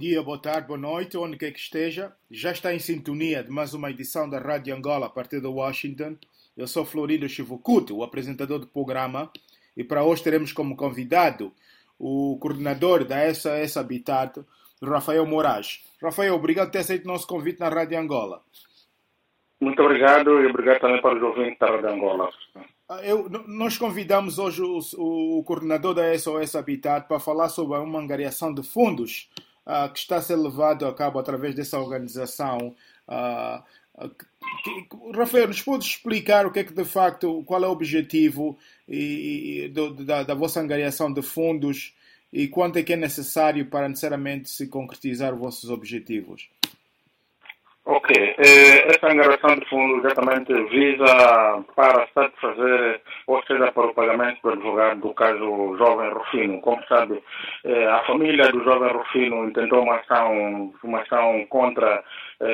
dia, boa tarde, boa noite, onde quer que esteja. Já está em sintonia de mais uma edição da Rádio Angola a partir de Washington. Eu sou Florido Chivukutu, o apresentador do programa, e para hoje teremos como convidado o coordenador da SOS Habitat, Rafael Moraes. Rafael, obrigado por ter aceito o nosso convite na Rádio Angola. Muito obrigado e obrigado também para os ouvintes da Rádio Angola. Nós convidamos hoje o coordenador da SOS Habitat para falar sobre uma angariação de fundos que está a ser levado a cabo através dessa organização. Rafael, nos pode explicar o que é que de facto, qual é o objetivo da vossa angariação de fundos e quanto é que é necessário para necessariamente se concretizar os vossos objetivos? Ok, essa angariação de fundos exatamente visa para satisfazer, ou seja, para o pagamento do advogado do caso Jovem Rufino. Como sabe, a família do Jovem Rufino intentou uma ação contra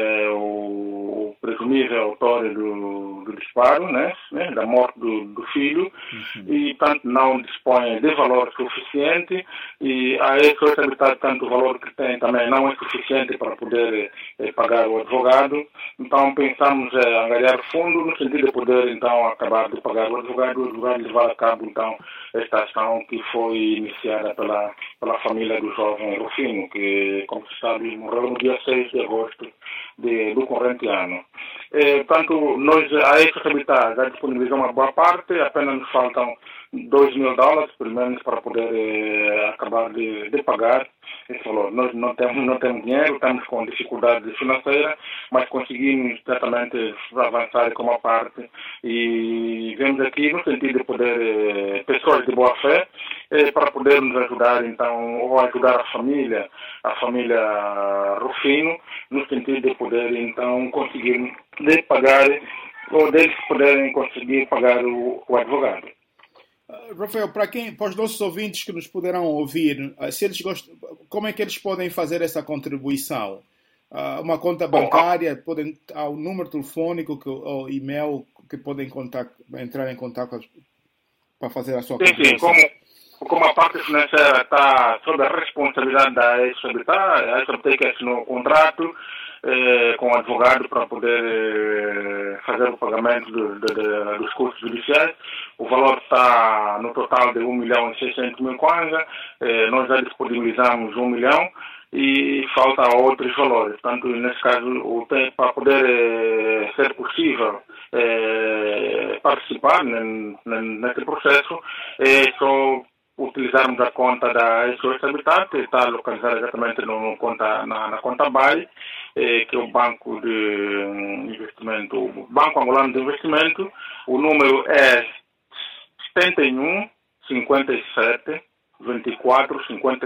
o presumível autor do disparo, né, da morte do filho, e tanto não dispõe de valor suficiente, e a SOS Habitat, tanto o valor que tem também não é suficiente para poder pagar o advogado. Então pensamos em angariar fundo no sentido de poder então acabar de pagar o advogado levar a cabo então esta ação que foi iniciada pela família do jovem Rufino, que, como se sabe, morreu no dia 6 de agosto do corrente ano. Portanto, nós, a SOS Habitat já disponibilizou uma boa parte, apenas nos faltam $2.000, pelo menos, para poder acabar de pagar esse valor. Nós não temos dinheiro, estamos com dificuldade financeira, mas conseguimos certamente avançar com uma parte e vemos aqui no sentido de poder, pessoas de boa fé, para poder nos ajudar, então, ou ajudar a família Rufino, no sentido de poder, então, conseguir de pagar, ou deles poderem conseguir pagar o advogado. Rafael, para os nossos ouvintes que nos poderão ouvir, se eles gostam, como é que eles podem fazer essa contribuição? Uma conta bancária, podem, há um número telefônico ou e-mail que podem entrar em contato para fazer a sua contribuição? Sim, como a parte financeira está sob a responsabilidade da SOS Habitat, a SOS tem que assinar um contrato com o advogado para poder fazer o pagamento dos custos judiciais. O valor está no total de 1.600.000 kwanza. Nós já disponibilizamos 1 milhão e falta outros valores. Portanto, nesse caso, para poder ser possível participar nesse processo, é só utilizarmos a conta da SOS Habitat, que está localizada exatamente na conta BAI, que é o Banco de Investimento, o Banco Angolano de Investimento. O número é 71 57 24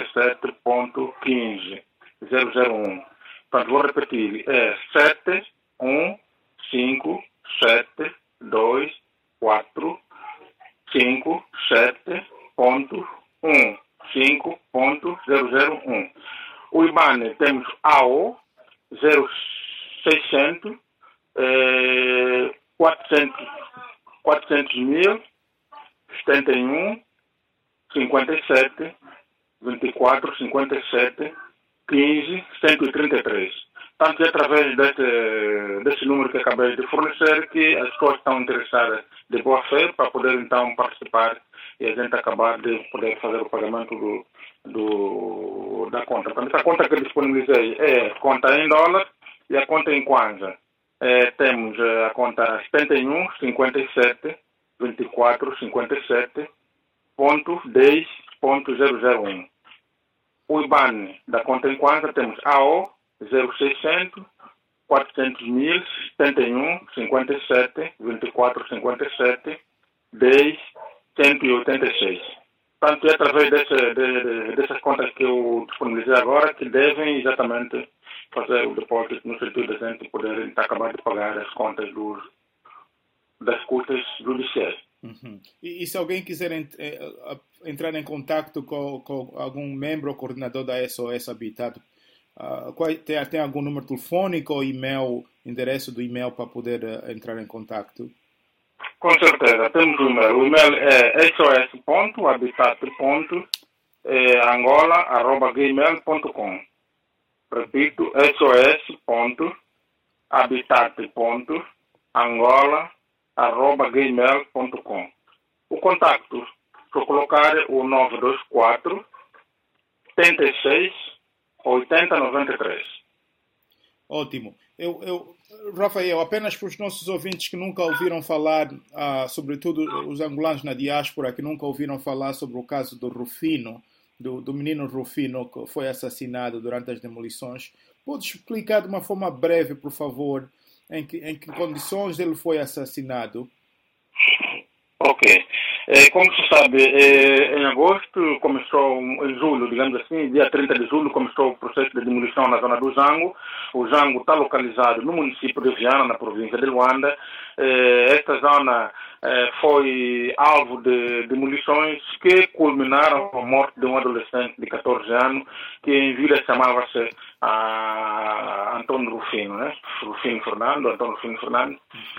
57.15 001. Portanto, vou repetir, é 7 1 5 7 2 4 5 7.1 5.001. O IBAN temos AO 0600 400 mil 71 57 24 57 15 133. Tanto é através desse número que acabei de fornecer que as pessoas estão interessadas de boa fé para poder então participar e a gente acabar de poder fazer o pagamento da conta. Portanto, essa conta que eu disponibilizei é conta em dólar e a conta em kwanza. Temos a conta 71 57 24 57.10.001. O IBAN da conta em kwanza temos AO 0600 400 mil 71 57 24 57 10 186. Portanto, é através dessas contas que eu disponibilizei agora que devem exatamente fazer o depósito no sentido de a gente poder acabar de pagar as contas das custas judiciais. Uhum. E se alguém quiser entrar em contato com algum membro ou coordenador da SOS Habitat, tem algum número telefônico ou e-mail, endereço do e-mail para poder entrar em contato? Com certeza, temos o e-mail. O e-mail é sos.habitat.angola@gmail.com. Repito, sos.habitat.angola@gmail.com. O contacto para colocar é o 924 76 80 93. Ótimo. Rafael, apenas para os nossos ouvintes que nunca ouviram falar, sobretudo os angolanos na diáspora, que nunca ouviram falar sobre o caso do Rufino, do menino Rufino que foi assassinado durante as demolições, pode explicar de uma forma breve, por favor, em que condições ele foi assassinado? Ok. Como se sabe, em agosto começou, em julho, digamos assim, dia 30 de julho, começou o processo de demolição na zona do Zango. O Zango está localizado no município de Viana, na província de Luanda. Esta zona foi alvo de demolições que culminaram com a morte de um adolescente de 14 anos, que em vida chamava-se Antônio Rufino, né? Antônio Rufino Fernando,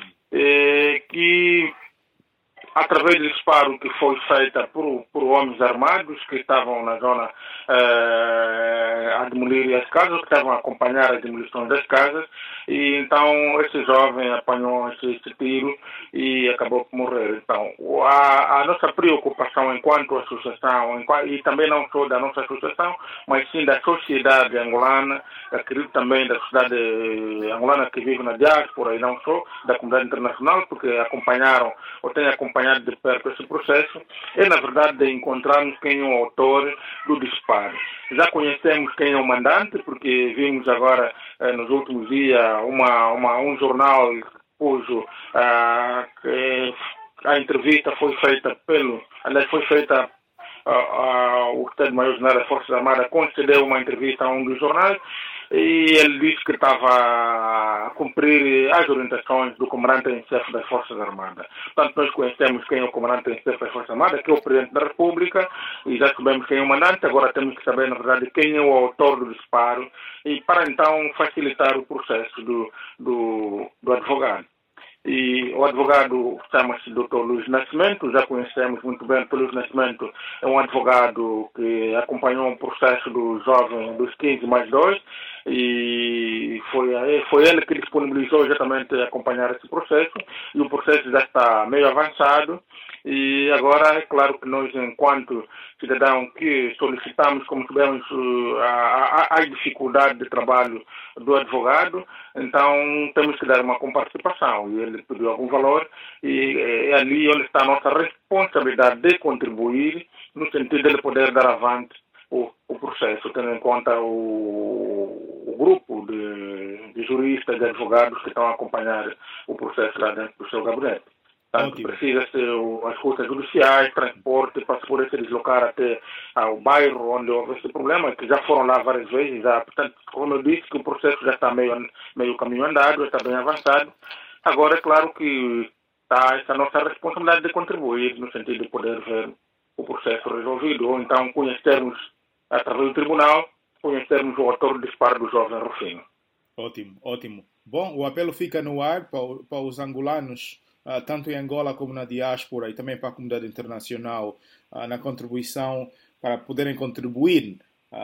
que através do disparo que foi feita por homens armados que estavam na zona a demolir as casas, que estavam a acompanhar as demolições das casas, e então esse jovem apanhou esse tiro e acabou por morrer. Então, a nossa preocupação enquanto associação, e também não só da nossa associação, mas sim da sociedade angolana, acredito também da sociedade angolana que vive na diáspora e não só, da comunidade internacional, porque acompanharam ou têm acompanhado de perto esse processo, é na verdade de encontrarmos quem é o autor do disparo. Já conhecemos quem é o mandante, porque vimos agora nos últimos dias um jornal cujo a entrevista foi feita o Estado-Maior-General das Forças Armadas concedeu uma entrevista a um dos jornais e ele disse que estava a cumprir as orientações do comandante-em-chefe das Forças Armadas. Portanto, nós conhecemos quem é o comandante-em-chefe das Forças Armadas, que é o Presidente da República, e já sabemos quem é o mandante, agora temos que saber, na verdade, quem é o autor do disparo, e para então facilitar o processo do advogado. E o advogado chama-se Dr. Luiz Nascimento, já conhecemos muito bem o Luiz Nascimento, é um advogado que acompanhou um processo do jovem dos 15 mais 2, e foi ele que disponibilizou exatamente acompanhar esse processo, e o processo já está meio avançado, e agora é claro que nós, enquanto cidadãos que solicitamos, como sabemos, a dificuldade de trabalho do advogado, então temos que dar uma comparticipação, e ele pediu algum valor, e é ali onde está a nossa responsabilidade de contribuir, no sentido de ele poder dar avante o processo, tendo em conta o grupo de juristas, de advogados que estão a acompanhar o processo lá dentro do seu gabinete. Portanto, precisa-se as rutas judiciais, transporte, para se poder se deslocar até ao bairro onde houve esse problema, que já foram lá várias vezes. Portanto, como eu disse, que o processo já está meio caminho andado, está bem avançado. Agora, é claro que está essa nossa responsabilidade de contribuir, no sentido de poder ver o processo resolvido, ou então conhecermos, através do tribunal, conhecermos o autor do disparo do jovem Rufino. Ótimo, ótimo. Bom, o apelo fica no ar para os angolanos, tanto em Angola como na diáspora, e também para a comunidade internacional, na contribuição, para poderem contribuir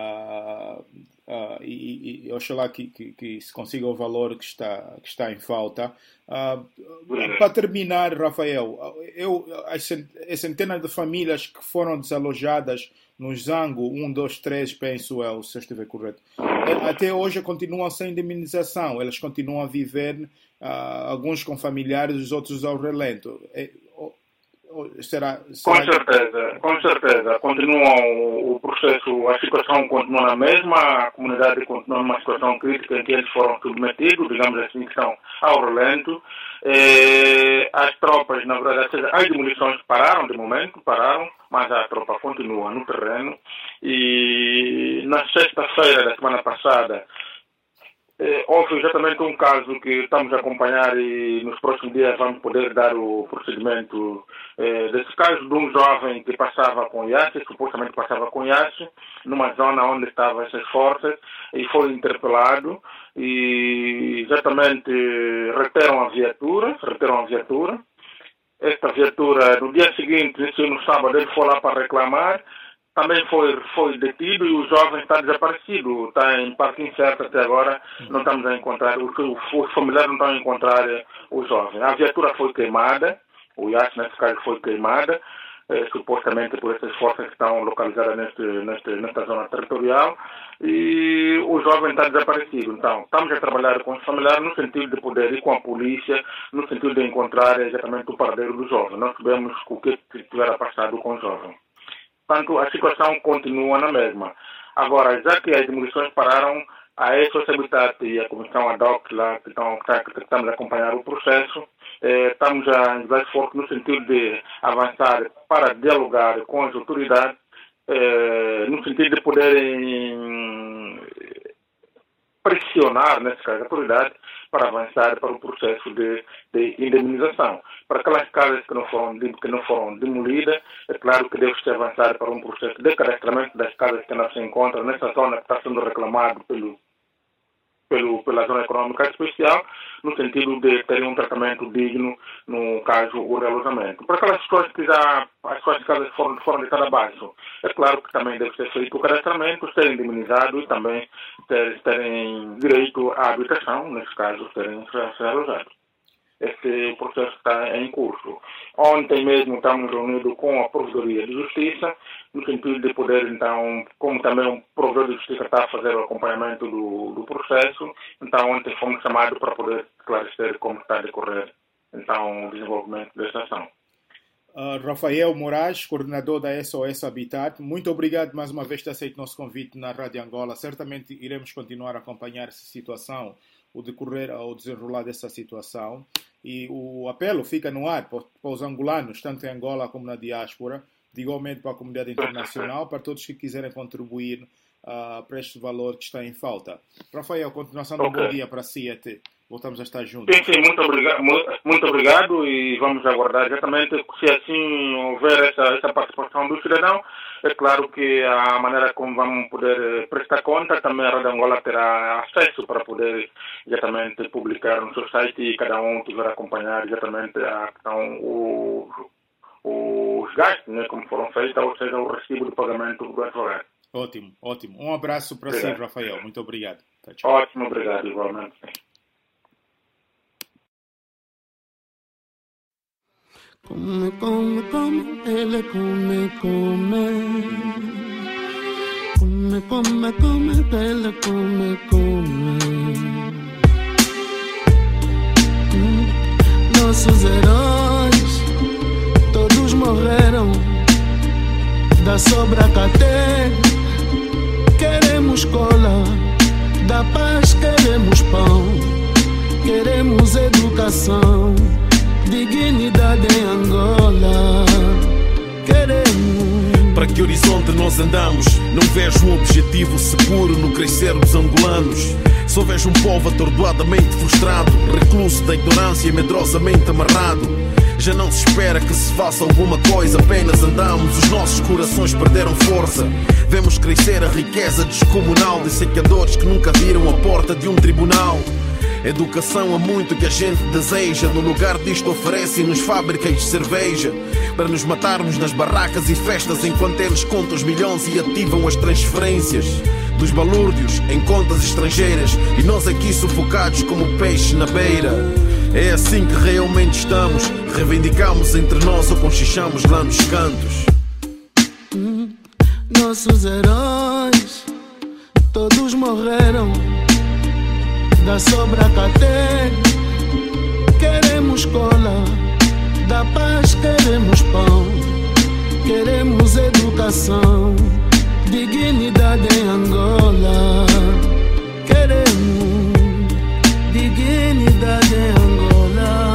e oxalá que se consiga o valor que está em falta. Para terminar, Rafael, as centenas de famílias que foram desalojadas no Zango 1, 2, 3, penso eu, se eu estiver correto, até hoje continuam sem indemnização, elas continuam a viver, alguns com familiares, os outros ao relento. Será... Com certeza. Continuam o processo, a situação continua na mesma, a comunidade continua numa situação crítica em que eles foram submetidos, digamos assim, que estão ao relento. As tropas, na verdade, as demolições pararam, mas a tropa continua no terreno. E na sexta-feira da semana passada, houve exatamente um caso que estamos a acompanhar e nos próximos dias vamos poder dar o procedimento desse caso de um jovem que passava com IAS, supostamente passava com IAS, numa zona onde estavam essas forças, e foi interpelado e exatamente reteram a viatura. Esta viatura, no dia seguinte, no sábado, ele foi lá para reclamar. também foi detido e o jovem está desaparecido, está em parte incerta até agora, não estamos a encontrar, os familiares não estão a encontrar o jovem. A viatura foi queimada, o iate nesse caso foi queimada, supostamente por essas forças que estão localizadas nesta zona territorial, e o jovem está desaparecido. Então, estamos a trabalhar com os familiares no sentido de poder ir com a polícia, no sentido de encontrar exatamente o paradeiro do jovem. Nós sabemos o que tiver passado com o jovem. Portanto, a situação continua na mesma. Agora, já que as demolições pararam, a ex-Habitat e a Comissão ad hoc lá, que estamos a acompanhar o processo, estamos a dar esforço no sentido de avançar para dialogar com as autoridades, no sentido de poderem pressionar, nesse caso, a autoridade para avançar para o processo de indemnização. Para aquelas casas que não foram demolidas, é claro que deve-se avançar para um processo de cadastramento das casas que não se encontram nessa zona que está sendo reclamado pela zona econômica especial, no sentido de ter um tratamento digno, no caso, o realojamento. Para aquelas pessoas que as suas casas foram deitadas abaixo, é claro que também deve ser feito o cadastramento, serem indemnizados e também terem direito à habitação, nesse caso, serem realojados. Esse processo está em curso. Ontem mesmo estamos reunidos com a Provedoria de Justiça, no sentido de poder, então, como também o Provedor de Justiça está a fazer o acompanhamento do processo, então ontem fomos chamados para poder esclarecer como está a decorrer, então, o desenvolvimento desta ação. Rafael Moraes, coordenador da SOS Habitat, muito obrigado mais uma vez por ter aceito o nosso convite na Rádio Angola. Certamente iremos continuar a acompanhar essa situação, o decorrer ou desenrolar dessa situação. E o apelo fica no ar para os angolanos, tanto em Angola como na diáspora, igualmente para a comunidade internacional, para todos que quiserem contribuir para este valor que está em falta. Rafael, continuação de um bom dia para si, até voltamos a estar juntos. Sim, muito obrigado e vamos aguardar exatamente se assim houver essa participação do cidadão. É claro que a maneira como vamos poder prestar conta, também a Rádio Angola terá acesso para poder exatamente publicar no seu site e cada um tiver a acompanhar exatamente os gastos, né, como foram feitos, ou seja, o recibo de pagamento do advogado. Ótimo. Um abraço para si, Rafael. Muito obrigado. Tchau. Ótimo, obrigado, igualmente. Come, ele come. Come, ele come. Nossos heróis, todos morreram. Da sobra caté, queremos cola. Da paz queremos pão. Queremos educação. Dignidade em Angola, queremos. Para que horizonte nós andamos? Não vejo um objetivo seguro no crescer dos angolanos. Só vejo um povo atordoadamente frustrado, recluso da ignorância e medrosamente amarrado. Já não se espera que se faça alguma coisa, apenas andamos, os nossos corações perderam força. Vemos crescer a riqueza descomunal de saqueadores que nunca viram a porta de um tribunal. Educação há muito que a gente deseja. No lugar disto oferecem-nos fábricas de cerveja para nos matarmos nas barracas e festas, enquanto eles contam os milhões e ativam as transferências dos balúrdios em contas estrangeiras, e nós aqui sufocados como peixe na beira. É assim que realmente estamos. Reivindicamos entre nós ou conchichamos lá nos cantos. Nossos heróis todos morreram. Da sobra caté, queremos cola. Da paz queremos pão. Queremos educação. Dignidade em Angola. Queremos dignidade em Angola.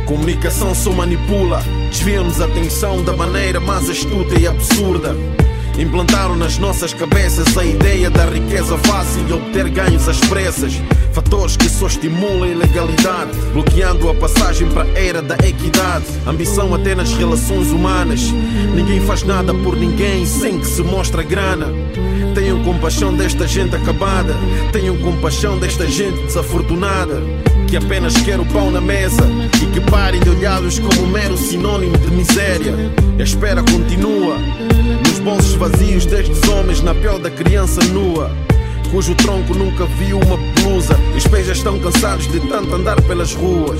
Comunicação só manipula, desvia-nos a atenção da maneira mais astuta e absurda. Implantaram nas nossas cabeças a ideia da riqueza fácil e obter ganhos às pressas. Fatores que só estimulam a ilegalidade, bloqueando a passagem para a era da equidade. Ambição até nas relações humanas. Ninguém faz nada por ninguém sem que se mostre a grana. Tenham compaixão desta gente acabada. Tenham compaixão desta gente desafortunada, que apenas quer o pão na mesa e que parem de olhá-los como um mero sinônimo de miséria. A espera continua nos bolsos vazios destes homens, na pele da criança nua, cujo tronco nunca viu uma blusa. Os pés já estão cansados de tanto andar pelas ruas.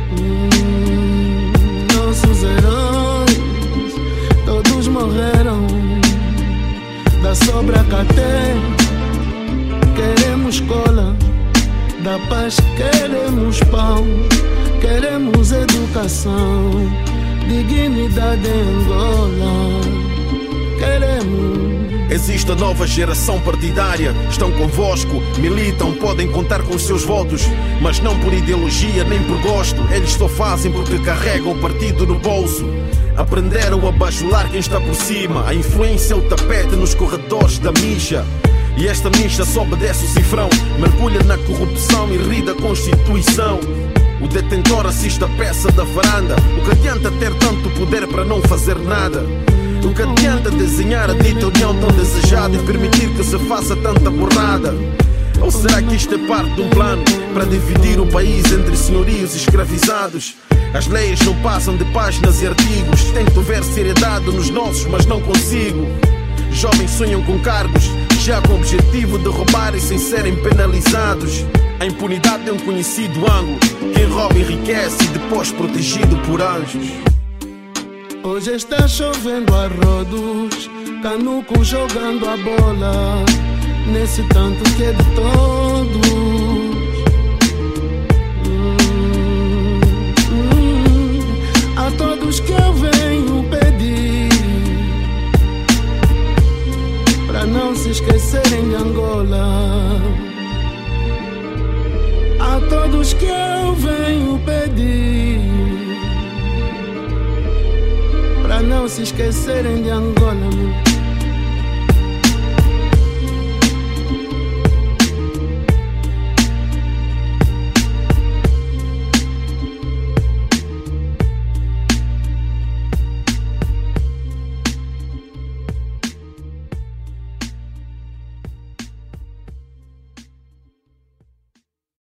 Nossos heróis todos morreram, da sobra caté queremos cola, da paz queremos pão, queremos educação, dignidade em Angola, queremos. Existe a nova geração partidária, estão convosco, militam, podem contar com os seus votos, mas não por ideologia nem por gosto. Eles só fazem porque carregam o partido no bolso. Aprenderam a bajular quem está por cima. A influência é o tapete nos corredores da micha. E esta micha só obedece o cifrão, mergulha na corrupção e ri da Constituição. O detentor assiste a peça da varanda. O que adianta ter tanto poder para não fazer nada? O que adianta desenhar a dita união tão desejada e permitir que se faça tanta burrada? Ou será que isto é parte de um plano para dividir o país entre senhorios e escravizados? As leis não passam de páginas e artigos. Tento ver seriedade nos nossos, mas não consigo. Jovens sonham com cargos, já com o objetivo de roubarem sem serem penalizados. A impunidade é um conhecido ângulo. Quem rouba enriquece e depois protegido por anjos. Hoje está chovendo a rodos, canuco jogando a bola, nesse tanto que é de todos. A todos que eu venho pedir para não se esquecerem de Angola. A todos que eu venho pedir para não se esquecerem de Angola.